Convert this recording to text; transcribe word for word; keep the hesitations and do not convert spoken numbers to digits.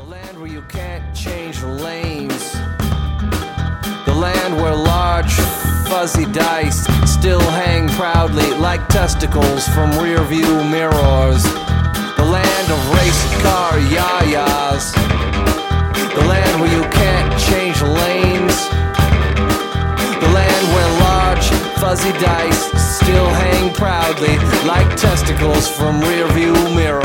land where you can't change lanes. The land where large, fuzzy dice still hang proudly like testicles from rear view mirrors. The land of race car yayas. The land where you can't change lanes. The land where large, fuzzy dice still hang proudly like testicles from rear view mirrors.